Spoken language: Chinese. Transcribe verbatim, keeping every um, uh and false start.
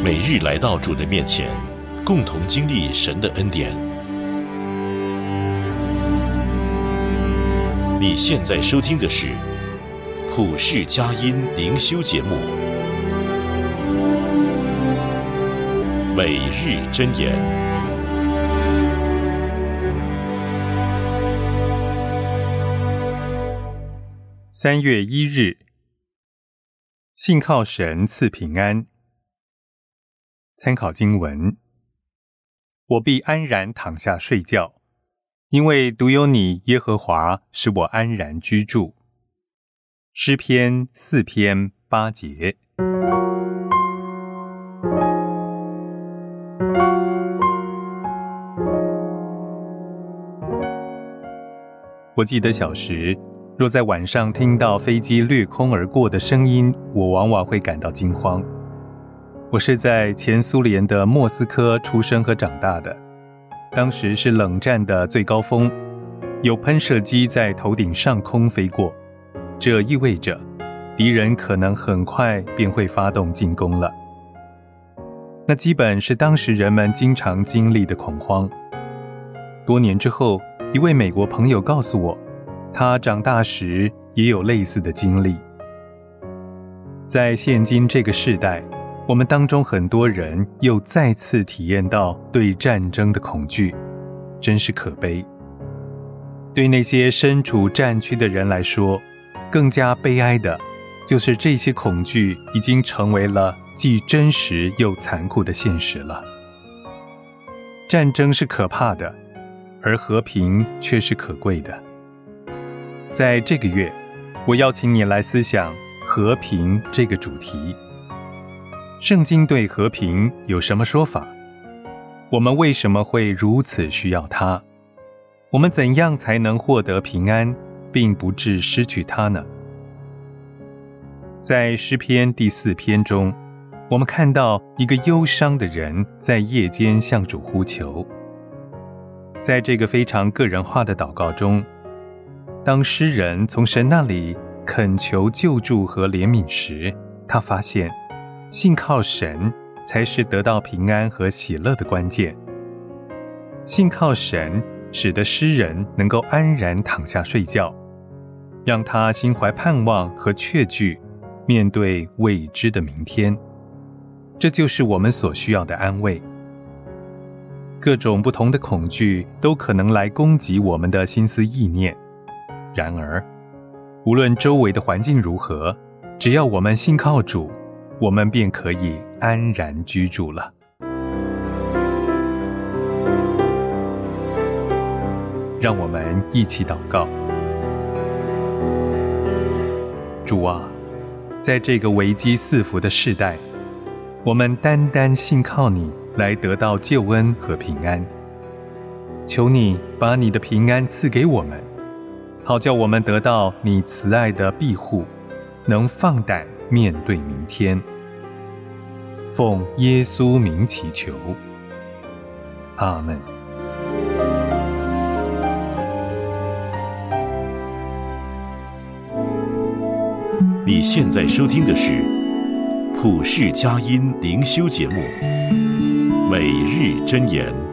每日来到主的面前，共同经历神的恩典。你现在收听的是普世佳音灵修节目，每日箴言。 三月一日，信靠神赐平安。参考经文：我必安然躺下睡觉，因为独有你耶和华使我安然居住。诗篇四篇八节。我记得小时，若在晚上听到飞机掠空而过的声音，我往往会感到惊慌。我是在前苏联的莫斯科出生和长大的，当时是冷战的最高峰，有喷射机在头顶上空飞过，这意味着敌人可能很快便会发动进攻了。那基本是当时人们经常经历的恐慌。多年之后，一位美国朋友告诉我，他长大时也有类似的经历。在现今这个世代，我们当中很多人又再次体验到对战争的恐惧，真是可悲。对那些身处战区的人来说，更加悲哀的就是这些恐惧已经成为了既真实又残酷的现实了。战争是可怕的，而和平却是可贵的。在这个月，我邀请你来思想和平这个主题。圣经对和平有什么说法？我们为什么会如此需要它？我们怎样才能获得平安，并不致失去它呢？在诗篇第四篇中，我们看到一个忧伤的人在夜间向主呼求。在这个非常个人化的祷告中，当诗人从神那里恳求救助和怜悯时，他发现信靠神才是得到平安和喜乐的关键。信靠神使得诗人能够安然躺下睡觉，让他心怀盼望和确据，面对未知的明天。这就是我们所需要的安慰。各种不同的恐惧都可能来攻击我们的心思意念，然而无论周围的环境如何，只要我们信靠主，我们便可以安然居住了。让我们一起祷告。主啊，在这个危机四伏的世代，我们单单信靠你来得到救恩和平安。求你把你的平安赐给我们，好叫我们得到你慈爱的庇护，能放胆面对明天。奉耶稣名祈求，阿们。 你现在收听的是普世佳音灵修节目，每日箴言。